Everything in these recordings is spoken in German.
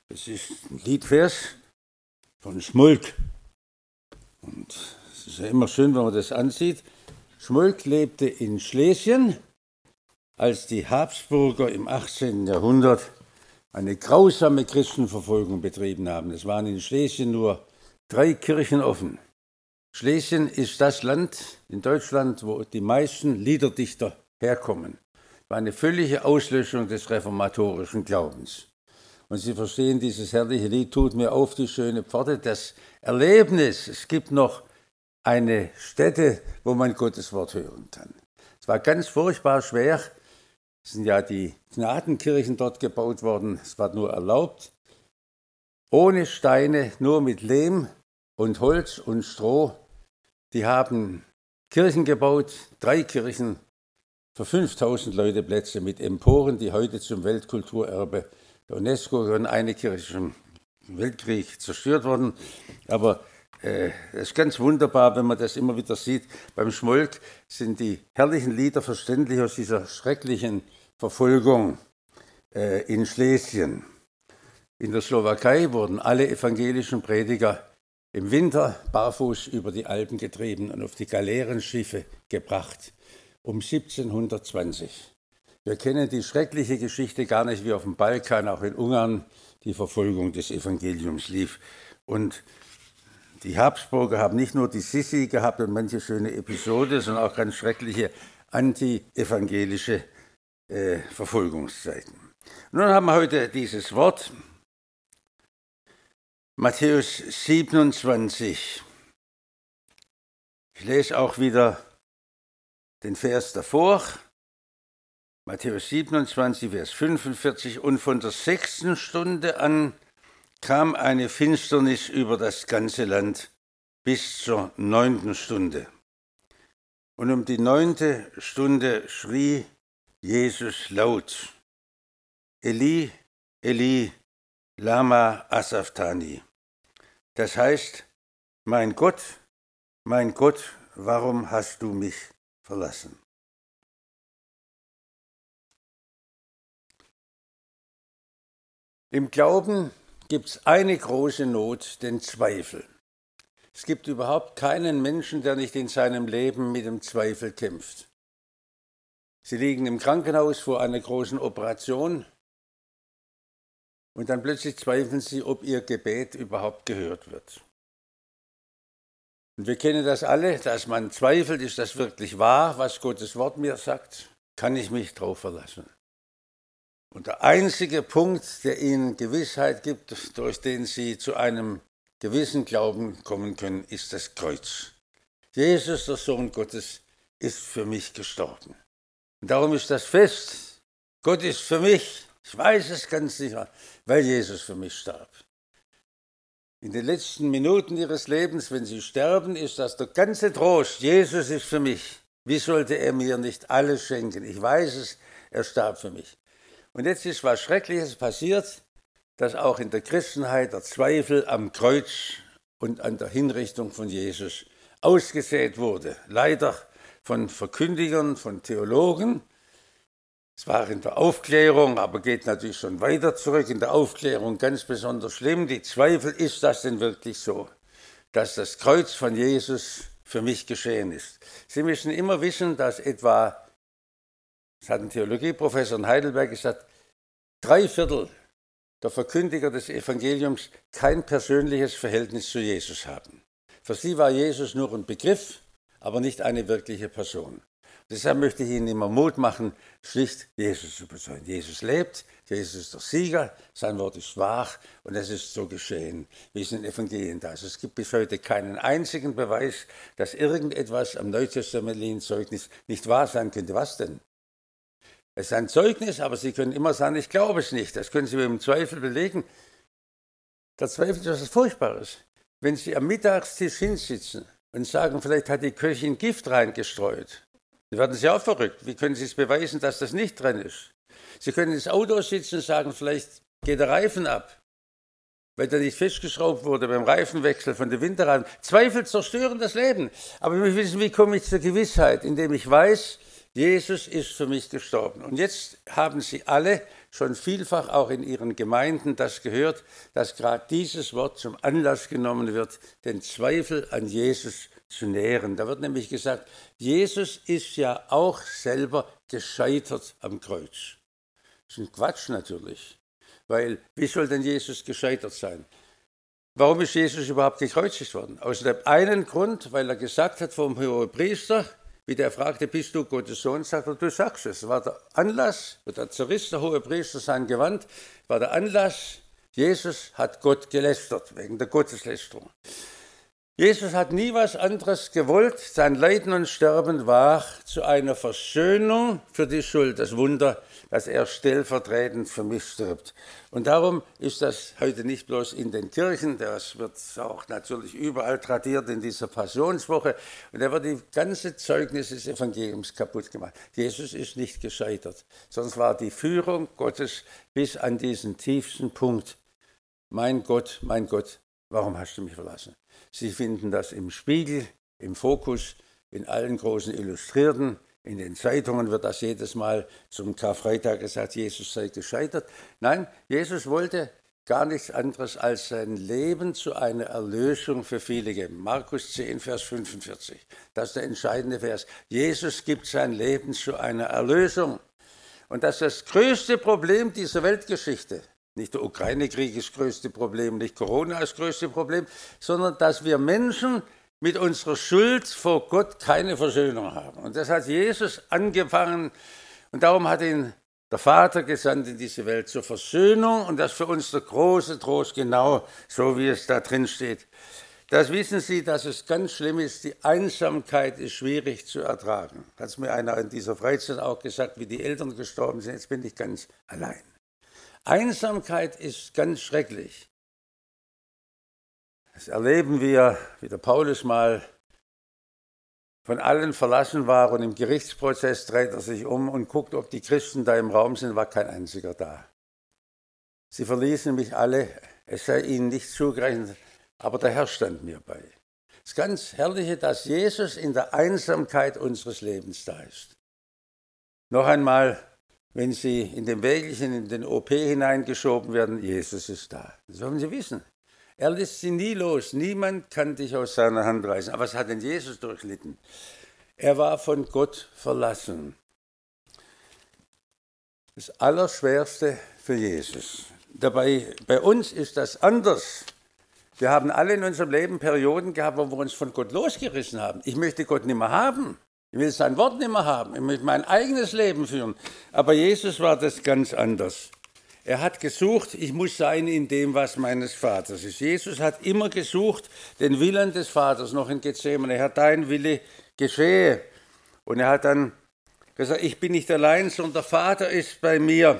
Das ist ein Liedvers von Schmolk. Und es ist ja immer schön, wenn man das ansieht. Schmolk lebte in Schlesien, als die Habsburger im 18. Jahrhundert eine grausame Christenverfolgung betrieben haben. Es waren in Schlesien nur 3 Kirchen offen. Schlesien ist das Land in Deutschland, wo die meisten Liederdichter herkommen. Es war eine völlige Auslöschung des reformatorischen Glaubens. Und Sie verstehen, dieses herrliche Lied, tut mir auf die schöne Pforte, das Erlebnis, es gibt noch eine Stätte, wo man Gottes Wort hören kann. Es war ganz furchtbar schwer. Es sind ja die Gnadenkirchen dort gebaut worden. Es war nur erlaubt, ohne Steine, nur mit Lehm und Holz und Stroh. Die haben Kirchen gebaut, 3 Kirchen für 5000 Leute Plätze mit Emporen, die heute zum Weltkulturerbe der UNESCO gehören. Eine Kirche im Weltkrieg zerstört worden. Aber es ist ganz wunderbar, wenn man das immer wieder sieht. Beim Schmolk sind die herrlichen Lieder verständlich aus dieser schrecklichen Verfolgung in Schlesien. In der Slowakei wurden alle evangelischen Prediger im Winter barfuß über die Alpen getrieben und auf die Galeerenschiffe gebracht, um 1720. Wir kennen die schreckliche Geschichte gar nicht, wie auf dem Balkan, auch in Ungarn, die Verfolgung des Evangeliums lief. Und die Habsburger haben nicht nur die Sissi gehabt und manche schöne Episode, sondern auch ganz schreckliche anti-evangelische Verfolgungszeiten. Nun haben wir heute dieses Wort, Matthäus 27. Ich lese auch wieder den Vers davor, Matthäus 27, Vers 45. Und von der 6. Stunde an kam eine Finsternis über das ganze Land bis zur 9. Stunde. Und um die 9. Stunde schrie Jesus laut, Eli, Eli, lama asafthani. Das heißt, mein Gott, warum hast du mich verlassen? Im Glauben gibt es eine große Not, den Zweifel. Es gibt überhaupt keinen Menschen, der nicht in seinem Leben mit dem Zweifel kämpft. Sie liegen im Krankenhaus vor einer großen Operation und dann plötzlich zweifeln sie, ob ihr Gebet überhaupt gehört wird. Und wir kennen das alle, dass man zweifelt, ist das wirklich wahr, was Gottes Wort mir sagt? Kann ich mich drauf verlassen? Und der einzige Punkt, der ihnen Gewissheit gibt, durch den sie zu einem gewissen Glauben kommen können, ist das Kreuz. Jesus, der Sohn Gottes, ist für mich gestorben. Und darum ist das Fest. Gott ist für mich, ich weiß es ganz sicher, weil Jesus für mich starb. In den letzten Minuten ihres Lebens, wenn sie sterben, ist das der ganze Trost. Jesus ist für mich. Wie sollte er mir nicht alles schenken? Ich weiß es, er starb für mich. Und jetzt ist was Schreckliches passiert, dass auch in der Christenheit der Zweifel am Kreuz und an der Hinrichtung von Jesus ausgesät wurde. Leider von Verkündigern, von Theologen. Es war in der Aufklärung, aber geht natürlich schon weiter zurück. In der Aufklärung ganz besonders schlimm. Die Zweifel, ist das denn wirklich so, dass das Kreuz von Jesus für mich geschehen ist? Sie müssen immer wissen, dass etwa, das hat ein Theologieprofessor in Heidelberg gesagt, 3/4 der Verkündiger des Evangeliums kein persönliches Verhältnis zu Jesus haben. Für sie war Jesus nur ein Begriff, aber nicht eine wirkliche Person. Deshalb möchte ich Ihnen immer Mut machen, schlicht Jesus zu bezeugen. Jesus lebt, Jesus ist der Sieger, sein Wort ist wahr und es ist so geschehen, wie es in den Evangelien da ist. Es gibt bis heute keinen einzigen Beweis, dass irgendetwas am neutestamentlichen Zeugnis nicht wahr sein könnte. Was denn? Es ist ein Zeugnis, aber Sie können immer sagen, ich glaube es nicht. Das können Sie mit dem Zweifel belegen. Der Zweifel ist etwas Furchtbares. Wenn Sie am Mittagstisch hinsitzen und sagen, vielleicht hat die Köchin Gift reingestreut, dann werden Sie auch verrückt. Wie können Sie es beweisen, dass das nicht drin ist? Sie können ins Auto sitzen und sagen, vielleicht geht der Reifen ab, weil der nicht festgeschraubt wurde beim Reifenwechsel von den Winterreifen. Zweifel zerstören das Leben. Aber ich möchte wissen, wie komme ich zur Gewissheit, indem ich weiß, Jesus ist für mich gestorben. Und jetzt haben Sie alle schon vielfach auch in ihren Gemeinden das gehört, dass gerade dieses Wort zum Anlass genommen wird, den Zweifel an Jesus zu nähren. Da wird nämlich gesagt, Jesus ist ja auch selber gescheitert am Kreuz. Das ist ein Quatsch natürlich, weil wie soll denn Jesus gescheitert sein? Warum ist Jesus überhaupt gekreuzigt worden? Aus dem einen Grund, weil er gesagt hat vom Hohepriester, wie der fragte, bist du Gottes Sohn? Sagt er, du sagst es. Das war der Anlass, da zerriss der Hohepriester sein Gewand, war der Anlass, Jesus hat Gott gelästert, wegen der Gotteslästerung. Jesus hat nie was anderes gewollt. Sein Leiden und Sterben war zu einer Versöhnung für die Schuld. Das Wunder, dass er stellvertretend für mich stirbt. Und darum ist das heute nicht bloß in den Kirchen, das wird auch natürlich überall tradiert in dieser Passionswoche. Und da wird die ganze Zeugnis des Evangeliums kaputt gemacht. Jesus ist nicht gescheitert, sondern es war die Führung Gottes bis an diesen tiefsten Punkt. Mein Gott, warum hast du mich verlassen? Sie finden das im Spiegel, im Fokus, in allen großen Illustrierten, in den Zeitungen wird das jedes Mal zum Karfreitag gesagt, Jesus sei gescheitert. Nein, Jesus wollte gar nichts anderes als sein Leben zu einer Erlösung für viele geben. Markus 10, Vers 45, das ist der entscheidende Vers. Jesus gibt sein Leben zu einer Erlösung. Und das ist das größte Problem dieser Weltgeschichte. Nicht der Ukraine-Krieg ist das größte Problem, nicht Corona ist das größte Problem, sondern dass wir Menschen mit unserer Schuld vor Gott keine Versöhnung haben. Und das hat Jesus angefangen und darum hat ihn der Vater gesandt in diese Welt zur Versöhnung und das ist für uns der große Trost, genau so wie es da drin steht. Das wissen Sie, dass es ganz schlimm ist, die Einsamkeit ist schwierig zu ertragen. Hat es mir einer in dieser Freizeit auch gesagt, wie die Eltern gestorben sind, jetzt bin ich ganz allein. Einsamkeit ist ganz schrecklich. Das erleben wir, wie der Paulus mal von allen verlassen war und im Gerichtsprozess dreht er sich um und guckt, ob die Christen da im Raum sind, war kein einziger da. Sie verließen mich alle, es sei ihnen nicht zugerechnet, aber der Herr stand mir bei. Das ganz Herrliche, dass Jesus in der Einsamkeit unseres Lebens da ist. Noch einmal, wenn Sie in den Wägelchen, in den OP hineingeschoben werden, Jesus ist da. Das sollen Sie wissen. Er lässt Sie nie los. Niemand kann dich aus seiner Hand reißen. Aber was hat denn Jesus durchlitten? Er war von Gott verlassen. Das Allerschwerste für Jesus. Dabei, bei uns ist das anders. Wir haben alle in unserem Leben Perioden gehabt, wo wir uns von Gott losgerissen haben. Ich möchte Gott nicht mehr haben. Ich will sein Wort nicht mehr haben. Ich möchte mein eigenes Leben führen. Aber Jesus war das ganz anders. Er hat gesucht, ich muss sein in dem, was meines Vaters ist. Jesus hat immer gesucht, den Willen des Vaters, noch in Gethsemane. Er hat dein Wille geschehe. Und er hat dann gesagt, ich bin nicht allein, sondern der Vater ist bei mir.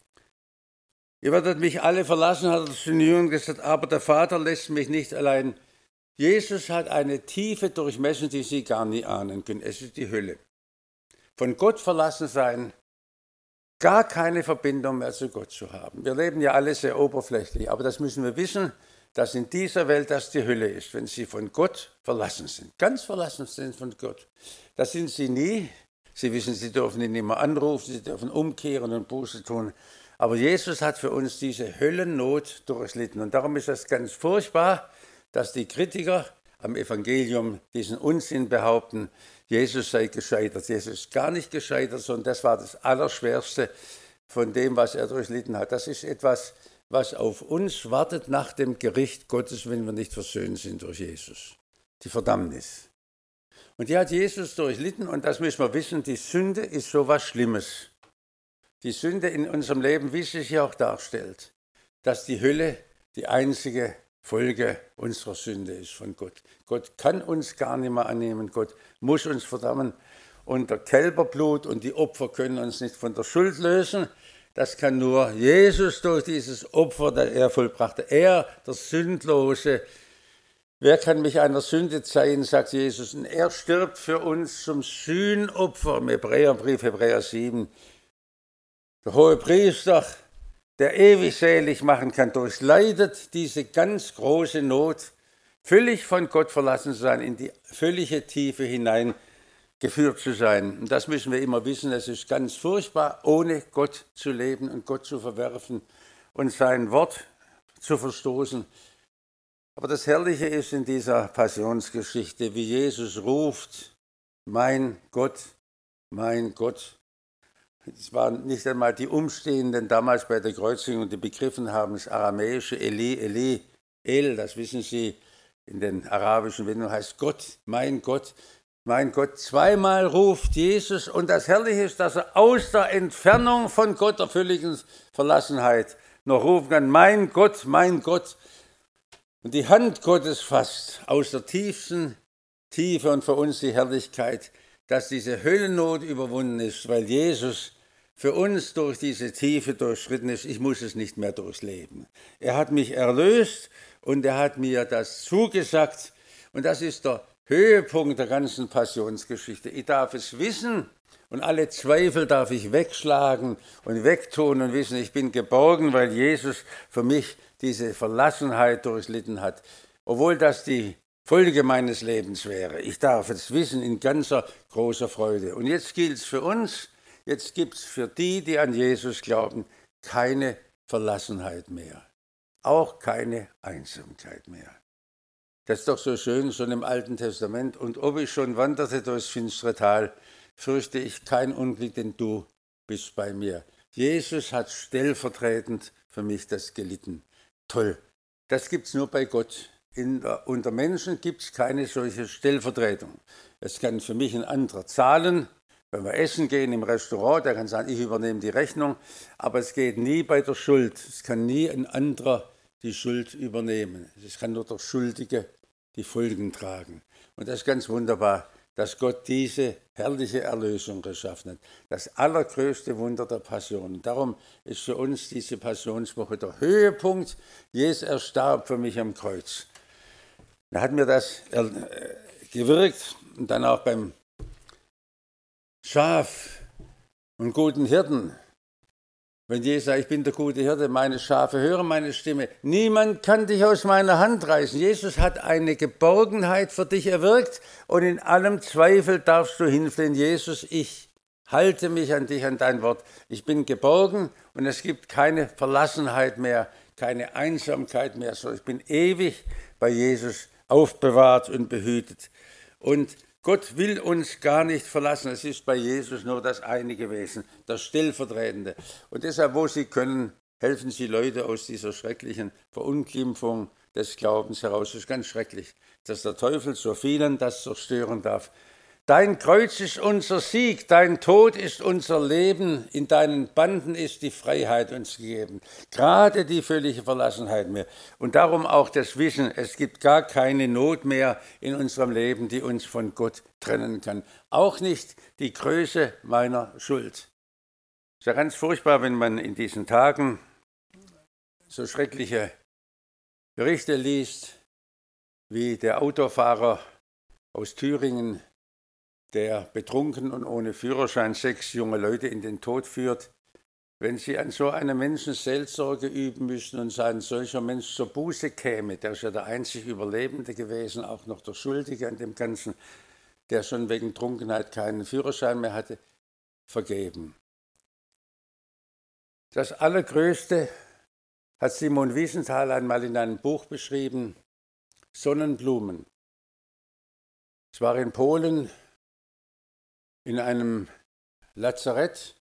Ihr werdet mich alle verlassen, hat er zu den Jüngern gesagt, aber der Vater lässt mich nicht allein. Jesus hat eine Tiefe durchmessen, die Sie gar nie ahnen können. Es ist die Hölle. Von Gott verlassen sein, gar keine Verbindung mehr zu Gott zu haben. Wir leben ja alle sehr oberflächlich, aber das müssen wir wissen, dass in dieser Welt das die Hölle ist, wenn Sie von Gott verlassen sind. Ganz verlassen sind von Gott. Das sind Sie nie. Sie wissen, Sie dürfen ihn nicht mehr anrufen, Sie dürfen umkehren und Buße tun. Aber Jesus hat für uns diese Höllennot durchlitten. Und darum ist das ganz furchtbar, dass die Kritiker am Evangelium diesen Unsinn behaupten, Jesus sei gescheitert. Jesus ist gar nicht gescheitert, sondern das war das Allerschwerste von dem, was er durchlitten hat. Das ist etwas, was auf uns wartet nach dem Gericht Gottes, wenn wir nicht versöhnt sind durch Jesus. Die Verdammnis. Und die hat Jesus durchlitten und das müssen wir wissen, die Sünde ist so was Schlimmes. Die Sünde in unserem Leben, wie sie sich auch darstellt, dass die Hölle die einzige Folge unserer Sünde ist von Gott. Gott kann uns gar nicht mehr annehmen, Gott muss uns verdammen. Und der Kälberblut und die Opfer können uns nicht von der Schuld lösen. Das kann nur Jesus durch dieses Opfer, das er vollbrachte. Er, der Sündlose. Wer kann mich einer Sünde zeigen, sagt Jesus. Und er stirbt für uns zum Sühnopfer. Im Hebräerbrief, Hebräer 7. Der Hohepriester, der ewig selig machen kann, durchleidet diese ganz große Not, völlig von Gott verlassen zu sein, in die völlige Tiefe hinein geführt zu sein. Und das müssen wir immer wissen, es ist ganz furchtbar, ohne Gott zu leben und Gott zu verwerfen und sein Wort zu verstoßen. Aber das Herrliche ist in dieser Passionsgeschichte, wie Jesus ruft, mein Gott, mein Gott. Es waren nicht einmal die Umstehenden damals bei der Kreuzigung, die begriffen haben, das aramäische Eli, Eli, El, das wissen Sie, in den arabischen Wendungen heißt Gott, mein Gott, mein Gott. Zweimal ruft Jesus und das Herrliche ist, dass er aus der Entfernung von Gott, der völligen Verlassenheit, noch rufen kann, mein Gott, mein Gott. Und die Hand Gottes fasst aus der tiefsten Tiefe und für uns die Herrlichkeit, dass diese Höllennot überwunden ist, weil Jesus für uns durch diese Tiefe durchschritten ist. Ich muss es nicht mehr durchleben. Er hat mich erlöst und er hat mir das zugesagt. Und das ist der Höhepunkt der ganzen Passionsgeschichte. Ich darf es wissen und alle Zweifel darf ich wegschlagen und wegtun und wissen, ich bin geborgen, weil Jesus für mich diese Verlassenheit durchlitten hat. Obwohl das die Folge meines Lebens wäre. Ich darf es wissen in ganzer großer Freude. Und jetzt gilt es für uns, jetzt gibt es für die, die an Jesus glauben, keine Verlassenheit mehr. Auch keine Einsamkeit mehr. Das ist doch so schön, schon im Alten Testament. Und ob ich schon wanderte durchs finstere Tal, fürchte ich kein Unglück, denn du bist bei mir. Jesus hat stellvertretend für mich das gelitten. Toll, das gibt es nur bei Gott. Unter Menschen gibt es keine solche Stellvertretung. Es kann für mich ein anderer zahlen, wenn wir essen gehen im Restaurant, der kann sagen, ich übernehme die Rechnung, aber es geht nie bei der Schuld. Es kann nie ein anderer die Schuld übernehmen. Es kann nur der Schuldige die Folgen tragen. Und das ist ganz wunderbar, dass Gott diese herrliche Erlösung geschaffen hat. Das allergrößte Wunder der Passion. Und darum ist für uns diese Passionswoche der Höhepunkt. Jesus erstarb für mich am Kreuz. Da hat mir das gewirkt und dann auch beim Schaf und guten Hirten. Wenn Jesus sagt, ich bin der gute Hirte, meine Schafe hören meine Stimme. Niemand kann dich aus meiner Hand reißen. Jesus hat eine Geborgenheit für dich erwirkt und in allem Zweifel darfst du hinflehen. Jesus, ich halte mich an dich, an dein Wort. Ich bin geborgen und es gibt keine Verlassenheit mehr, keine Einsamkeit mehr. So, ich bin ewig bei Jesus aufbewahrt und behütet. Und Gott will uns gar nicht verlassen. Es ist bei Jesus nur das eine gewesen, das Stellvertretende. Und deshalb, wo Sie können, helfen Sie Leute aus dieser schrecklichen Verunglimpfung des Glaubens heraus. Es ist ganz schrecklich, dass der Teufel so vielen das zerstören darf. Dein Kreuz ist unser Sieg, dein Tod ist unser Leben, in deinen Banden ist die Freiheit uns gegeben. Gerade die völlige Verlassenheit mehr. Und darum auch das Wissen, es gibt gar keine Not mehr in unserem Leben, die uns von Gott trennen kann. Auch nicht die Größe meiner Schuld. Es ist ja ganz furchtbar, wenn man in diesen Tagen so schreckliche Berichte liest, wie der Autofahrer aus Thüringen, der betrunken und ohne Führerschein 6 junge Leute in den Tod führt. Wenn Sie an so einem Menschen Seelsorge üben müssen und ein solcher Mensch zur Buße käme, der ist ja der einzig Überlebende gewesen, auch noch der Schuldige an dem Ganzen, der schon wegen Trunkenheit keinen Führerschein mehr hatte, vergeben. Das Allergrößte hat Simon Wiesenthal einmal in einem Buch beschrieben, Sonnenblumen. Es war in Polen, in einem Lazarett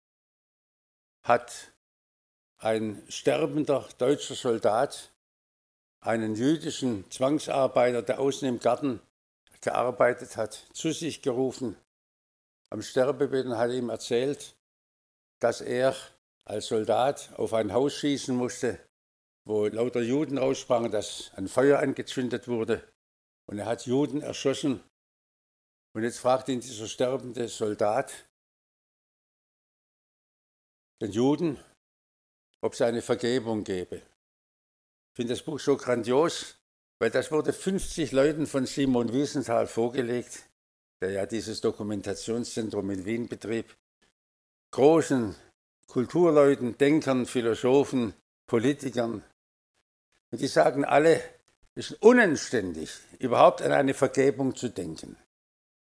hat ein sterbender deutscher Soldat einen jüdischen Zwangsarbeiter, der außen im Garten gearbeitet hat, zu sich gerufen. Am Sterbebett und hat ihm erzählt, dass er als Soldat auf ein Haus schießen musste, wo lauter Juden raussprangen, dass ein Feuer angezündet wurde. Und er hat Juden erschossen. Und jetzt fragt ihn dieser sterbende Soldat, den Juden, ob es eine Vergebung gäbe. Ich finde das Buch so grandios, weil das wurde 50 Leuten von Simon Wiesenthal vorgelegt, der ja dieses Dokumentationszentrum in Wien betrieb. Großen Kulturleuten, Denkern, Philosophen, Politikern. Und die sagen alle, es ist unanständig, überhaupt an eine Vergebung zu denken.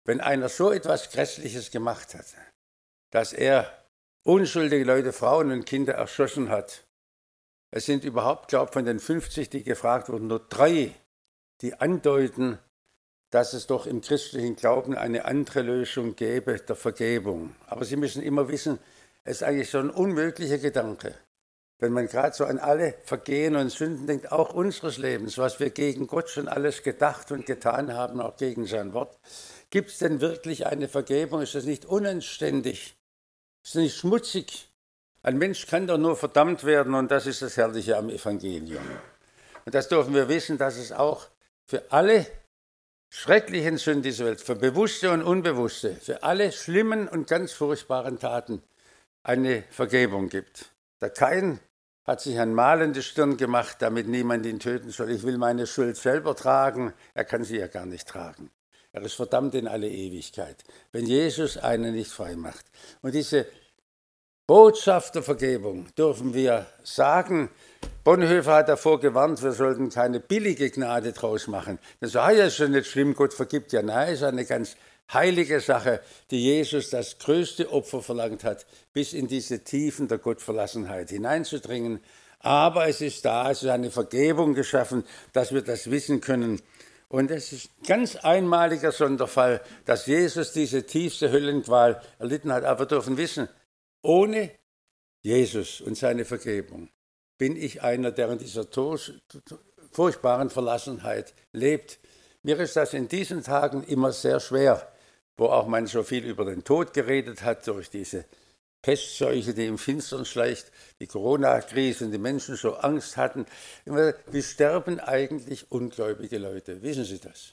wenn einer so etwas Grässliches gemacht hat, dass er unschuldige Leute, Frauen und Kinder erschossen hat. Es sind überhaupt, glaube ich, von den 50, die gefragt wurden, nur 3, die andeuten, dass es doch im christlichen Glauben eine andere Lösung gäbe, der Vergebung. Aber Sie müssen immer wissen, es ist eigentlich so ein unmöglicher Gedanke. Wenn man gerade so an alle Vergehen und Sünden denkt, auch unseres Lebens, was wir gegen Gott schon alles gedacht und getan haben, auch gegen sein Wort, gibt es denn wirklich eine Vergebung? Ist das nicht unanständig? Ist das nicht schmutzig? Ein Mensch kann doch nur verdammt werden und das ist das Herrliche am Evangelium. Und das dürfen wir wissen, dass es auch für alle schrecklichen Sünden dieser Welt, für bewusste und unbewusste, für alle schlimmen und ganz furchtbaren Taten eine Vergebung gibt. Der Kain hat sich ein Mal in die Stirn gemacht, damit niemand ihn töten soll. Ich will meine Schuld selber tragen. Er kann sie ja gar nicht tragen. Er ist verdammt in alle Ewigkeit, wenn Jesus einen nicht frei macht. Und diese Botschaft der Vergebung dürfen wir sagen. Bonhoeffer hat davor gewarnt, wir sollten keine billige Gnade draus machen. Dann sagt ja, ist ja nicht schlimm, Gott vergibt ja. Nein, es ist eine ganz heilige Sache, die Jesus das größte Opfer verlangt hat, bis in diese Tiefen der Gottverlassenheit hineinzudringen. Aber es ist da, es ist eine Vergebung geschaffen, dass wir das wissen können. Und es ist ein ganz einmaliger Sonderfall, dass Jesus diese tiefste Höllenqual erlitten hat. Aber wir dürfen wissen, ohne Jesus und seine Vergebung bin ich einer, der in dieser furchtbaren Verlassenheit lebt. Mir ist das in diesen Tagen immer sehr schwer, wo auch man so viel über den Tod geredet hat, durch diese Pestseuche, die im Finstern schleicht, die Corona-Krise und die Menschen so Angst hatten. Wie sterben eigentlich ungläubige Leute? Wissen Sie das?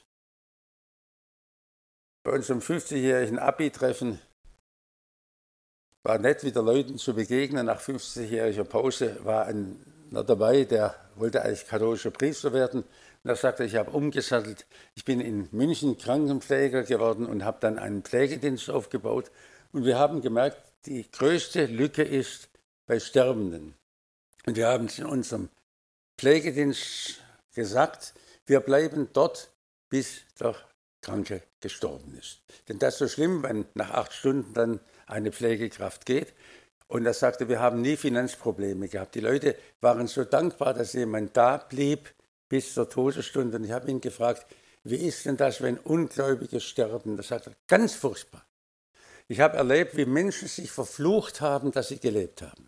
Bei unserem 50-jährigen Abi-Treffen war nett, wieder Leuten zu begegnen. Nach 50-jähriger Pause war einer dabei, der wollte eigentlich katholischer Priester werden. Und er sagte, ich habe umgesattelt. Ich bin in München Krankenpfleger geworden und habe dann einen Pflegedienst aufgebaut. Und wir haben gemerkt, die größte Lücke ist bei Sterbenden. Und wir haben es in unserem Pflegedienst gesagt, wir bleiben dort, bis der Kranke gestorben ist. Denn das ist so schlimm, wenn nach 8 Stunden dann eine Pflegekraft geht. Und er sagte, wir haben nie Finanzprobleme gehabt. Die Leute waren so dankbar, dass jemand da blieb bis zur Todesstunde. Und ich habe ihn gefragt, wie ist denn das, wenn Ungläubige sterben? Da sagt er, ganz furchtbar. Ich habe erlebt, wie Menschen sich verflucht haben, dass sie gelebt haben.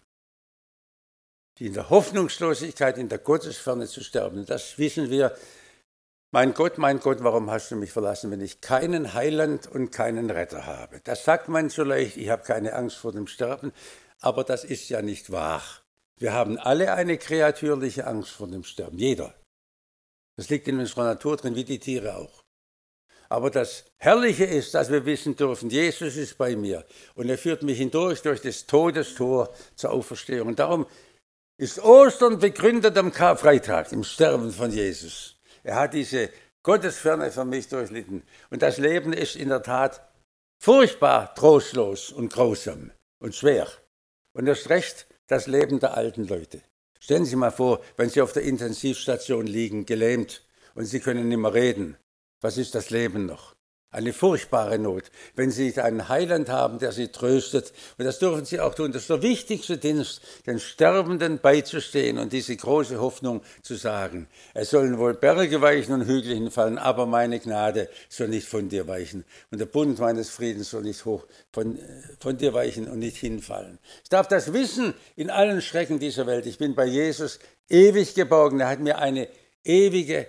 Die in der Hoffnungslosigkeit, in der Gottesferne zu sterben. Und das wissen wir. Mein Gott, warum hast du mich verlassen, wenn ich keinen Heiland und keinen Retter habe? Das sagt man so leicht, ich habe keine Angst vor dem Sterben, aber das ist ja nicht wahr. Wir haben alle eine kreatürliche Angst vor dem Sterben, jeder. Das liegt in unserer Natur drin, wie die Tiere auch. Aber das Herrliche ist, dass wir wissen dürfen, Jesus ist bei mir und er führt mich hindurch durch das Todestor zur Auferstehung. Und darum ist Ostern begründet am Karfreitag, im Sterben von Jesus. Er hat diese Gottesferne für mich durchlitten. Und das Leben ist in der Tat furchtbar trostlos und grausam und schwer. Und erst recht das Leben der alten Leute. Stellen Sie sich mal vor, wenn Sie auf der Intensivstation liegen, gelähmt, und Sie können nicht mehr reden. Was ist das Leben noch? Eine furchtbare Not. Wenn Sie einen Heiland haben, der Sie tröstet, und das dürfen Sie auch tun, das ist der wichtigste Dienst, den Sterbenden beizustehen und diese große Hoffnung zu sagen, es sollen wohl Berge weichen und Hügel hinfallen, aber meine Gnade soll nicht von dir weichen und der Bund meines Friedens soll nicht hoch von dir weichen und nicht hinfallen. Ich darf das wissen in allen Schrecken dieser Welt. Ich bin bei Jesus ewig geborgen. Er hat mir eine ewige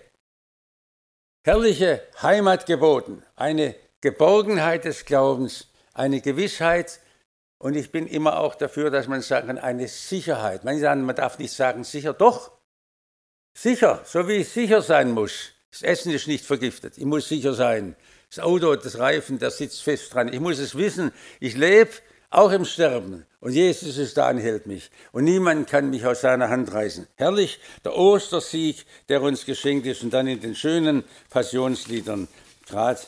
herrliche Heimat geboten, eine Geborgenheit des Glaubens, eine Gewissheit und ich bin immer auch dafür, dass man sagen kann, eine Sicherheit. Manche sagen, man darf nicht sagen sicher, doch, sicher, so wie ich sicher sein muss. Das Essen ist nicht vergiftet, ich muss sicher sein. Das Auto, das Reifen, der sitzt fest dran. Ich muss es wissen, ich lebe auch im Sterben. Und Jesus ist da und hält mich. Und niemand kann mich aus seiner Hand reißen. Herrlich, der Ostersieg, der uns geschenkt ist. Und dann in den schönen Passionsliedern. Gerade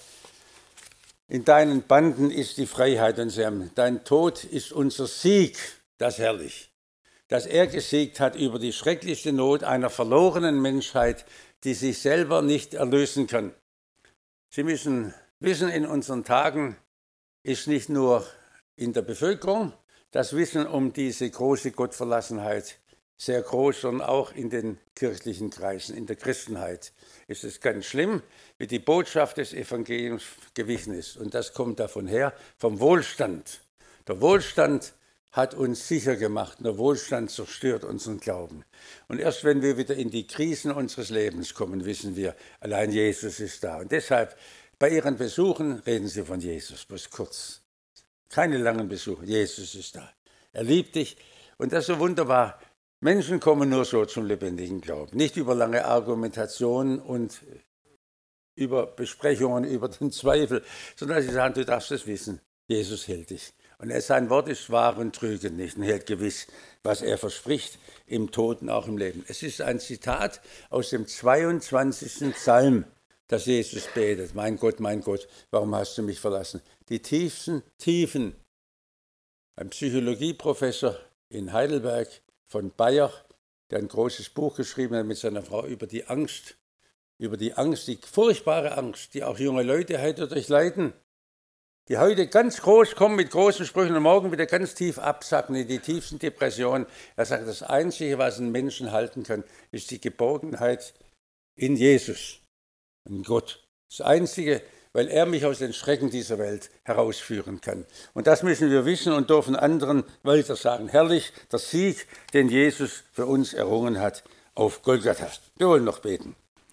in deinen Banden ist die Freiheit und dein Tod ist unser Sieg. Das ist herrlich. Dass er gesiegt hat über die schrecklichste Not einer verlorenen Menschheit, die sich selber nicht erlösen kann. Sie müssen Wissen in unseren Tagen ist nicht nur in der Bevölkerung, das Wissen um diese große Gottverlassenheit sehr groß, sondern auch in den kirchlichen Kreisen, in der Christenheit ist es ganz schlimm, wie die Botschaft des Evangeliums gewichen ist. Und das kommt davon her, vom Wohlstand. Der Wohlstand hat uns sicher gemacht, der Wohlstand zerstört unseren Glauben. Und erst wenn wir wieder in die Krisen unseres Lebens kommen, wissen wir, allein Jesus ist da. Und deshalb, bei Ihren Besuchen reden Sie von Jesus, bloß kurz. Keine langen Besuche, Jesus ist da. Er liebt dich und das ist so wunderbar. Menschen kommen nur so zum lebendigen Glauben, nicht über lange Argumentationen und über Besprechungen über den Zweifel, sondern sie sagen, du darfst es wissen, Jesus hält dich. Und sein Wort ist wahr und trüge nicht und hält gewiss, was er verspricht, im Tod und auch im Leben. Es ist ein Zitat aus dem 22. Psalm, das Jesus betet. Mein Gott, warum hast du mich verlassen? Die tiefsten Tiefen. Ein Psychologieprofessor in Heidelberg von Bayer, der ein großes Buch geschrieben hat mit seiner Frau über die Angst, die furchtbare Angst, die auch junge Leute heute durchleiden, die heute ganz groß kommen mit großen Sprüchen und morgen wieder ganz tief absacken in die tiefsten Depressionen. Er sagt, das Einzige, was einen Menschen halten kann, ist die Geborgenheit in Jesus, in Gott. Das Einzige, weil er mich aus den Schrecken dieser Welt herausführen kann. Und das müssen wir wissen und dürfen anderen weiter sagen. Herrlich, der Sieg, den Jesus für uns errungen hat auf Golgatha. Wir wollen noch beten.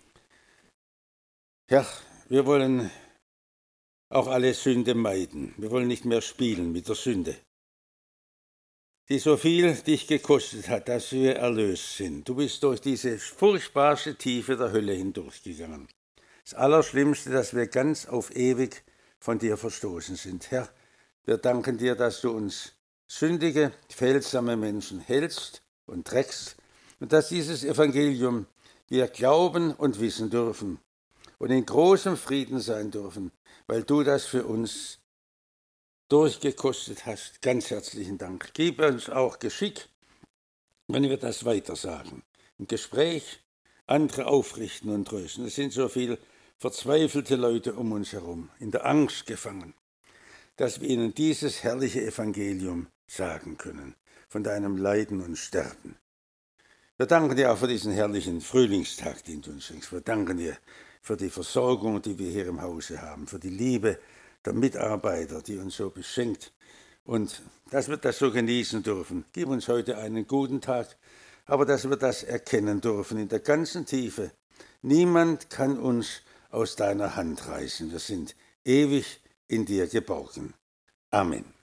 Herr, wir wollen auch alle Sünde meiden. Wir wollen nicht mehr spielen mit der Sünde, die so viel dich gekostet hat, dass wir erlöst sind. Du bist durch diese furchtbarste Tiefe der Hölle hindurchgegangen. Das Allerschlimmste, dass wir ganz auf ewig von dir verstoßen sind. Herr, wir danken dir, dass du uns sündige, feldsame Menschen hältst und trägst und dass dieses Evangelium wir glauben und wissen dürfen und in großem Frieden sein dürfen, weil du das für uns durchgekostet hast. Ganz herzlichen Dank. Gib uns auch Geschick, wenn wir das weitersagen. Im Gespräch andere aufrichten und trösten. Es sind so viele verzweifelte Leute um uns herum, in der Angst gefangen, dass wir ihnen dieses herrliche Evangelium sagen können, von deinem Leiden und Sterben. Wir danken dir auch für diesen herrlichen Frühlingstag, den du uns schenkst. Wir danken dir für die Versorgung, die wir hier im Hause haben, für die Liebe der Mitarbeiter, die uns so beschenkt und dass wir das so genießen dürfen. Gib uns heute einen guten Tag, aber dass wir das erkennen dürfen in der ganzen Tiefe. Niemand kann uns aus deiner Hand reißen. Wir sind ewig in dir geborgen. Amen.